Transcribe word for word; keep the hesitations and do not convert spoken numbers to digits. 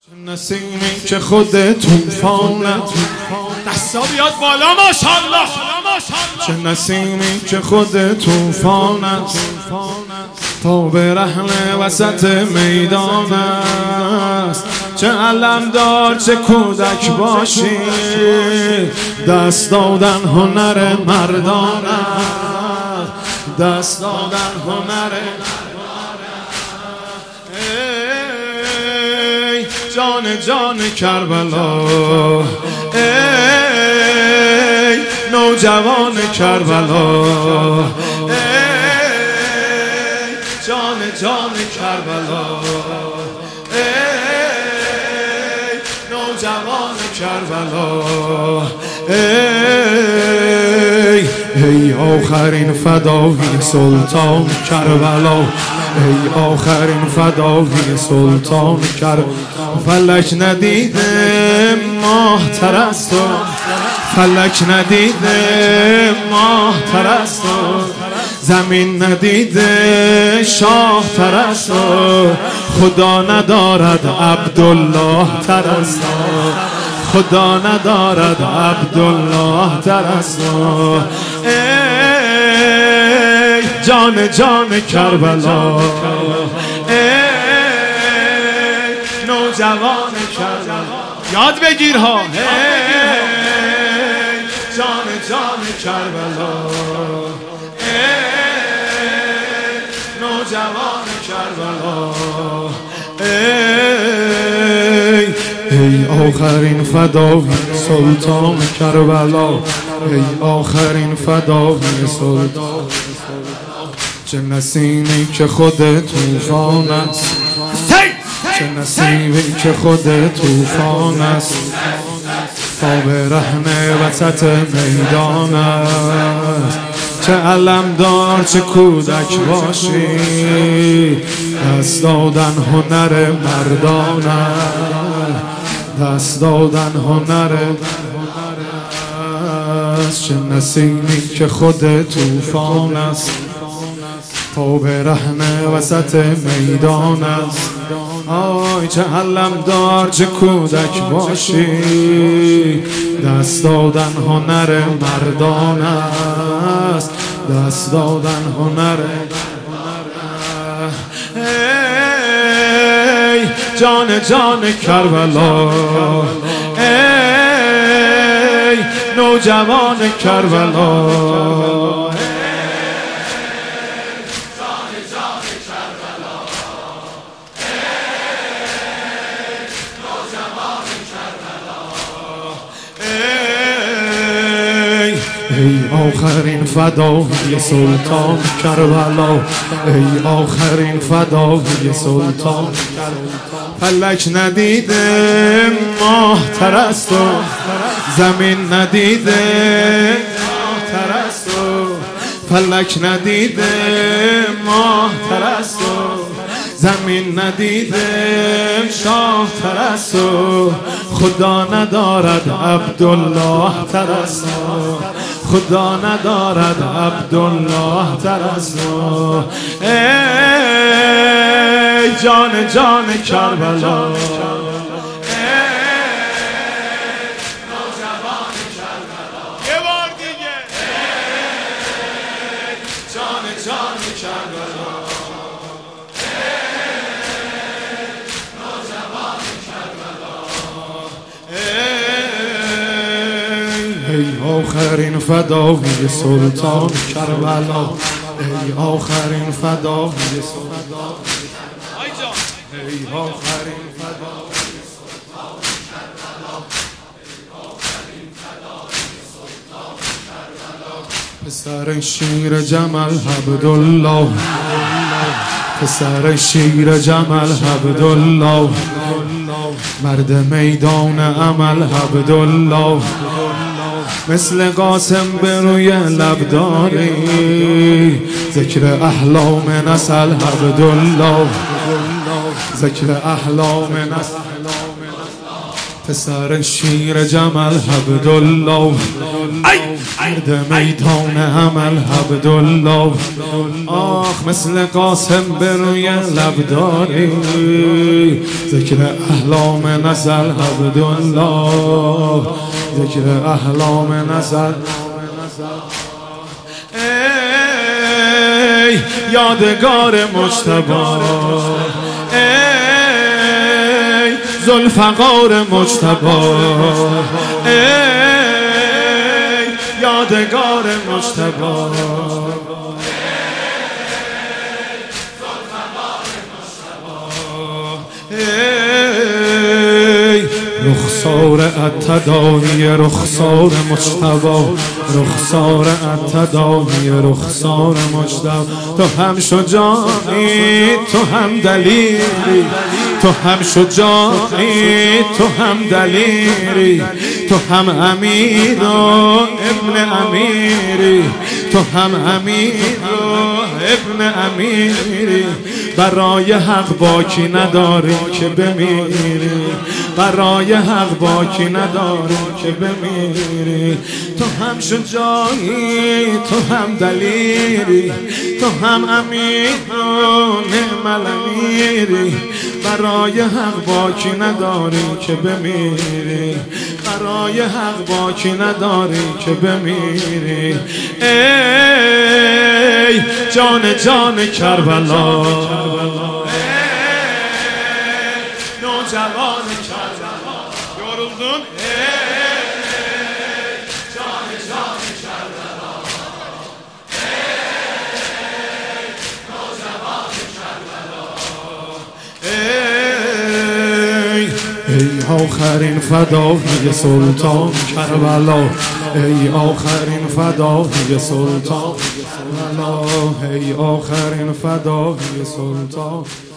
نسیمی که خود طوفانت دستا بیاد بالا ماشاءالله. چه نسیمی که خود طوفانت تا به رحل وسط میدان است. چه علمدار چه کودک باشی، دست دادن هنر مردان است. دست دادن هنر جان جان کربلا، ای نوجوان کربلا، ای جان جان کربلا، ای نوجوان کربلا، ای ای آخرین فدایی سلطان کربلا، ای آخرین فدایی سلطان کربلا. فلک ندیده ماه تر از تو، فلک ندیده ماه تر از تو، زمین ندیده شاه تر از تو، خدا ندارد عبدالله تر از تو، خدا ندارد عبدالله تر از تو. ای جان جان کربلا، ای نوجوان کربلا، یاد بگیر ها. ای جان جان کربلا، ای نوجوان کربلا، ای ای آخرین فدایی سلطان کربلا، ای آخرین فدایی سلطان. چه نسیمی که خود طوفان است، چه نسیمی که خود طوفان است، تا به رحم وسط میدان است. چه علمدار چه کودک باشی، دست دادن هنر مردان است. دست دادن هنر است. چه نسیمی که خود طوفان است، تا به رحم وسط میدان است. آی چه علمدار چه کودک باشی، دست دادن هنر مردان است. دست دادن هنر. ای جان جان کربلا، ای نوجوان کربلا، ای آخرین فدایی سلطان کربلا، ای آخرین فدایی سلطان کربلا. فلک ندیده ماه تر از تو، زمین ندیده ماه تر از تو، فلک ندیده ماه تر از تو، زمین ندیده شاه تر از تو، خدا ندارد عبدالله تر از تو، خدا ندارد عبدالله تر از تو. ای جان جان کربلا، ای نوجوان کربلا، یه بار دیگه. ای جان جان کربلا، ای آخرین فدایی سلطان کربلا، ای آخرین فدایی سلطان، ای آخرین فدایی سلطان کربلا، ای آخرین فدایی سلطان کربلا. پسر شیر جمل عبدالله، پسر شیر جمل عبدالله، مرد میدان عمل عبدالله، مثل قاسم به روی لب داری، ذکر احلام نسل عبدالله، ذکر احلام نسل. پسر شیر جمل عبدالله، مرد میدان عمل عبدالله. آخ مثل قاسم به روی لب داری، ذکر احلام نزل عبدالله، ذکر احلام نزل. ای یادگار مجتبی، ای ذوالفقار مجتبی، ای یادگار مجتبی، رخسار التداوی رخسار مجتبی، رخسار التداوی رخسار مجتبی. تو هم شجاعی تو هم دلیری، تو هم شجاعی تو هم دلیری، تو هم امیر و ابن امیری، تو هم امیر و ابن امیری. برای حق باکی نداری که بمیری، برای حق باکی نداری که بمیری. تو هم شجاعی تو هم دلیری، تو هم امیر و نعم الامیری. برای حق باکی نداری که بمیری، برای حق باکی نداری که بمیری. ای جان جان کربلا، نوجوان کربلا، yoruldun. Ey can can Kerbela, ey نوجوان کربلا. ای ای آخرین فدای سلطان کربلا، ای آخرین فدای سلطان کربلا، ای آخرین فدای سلطان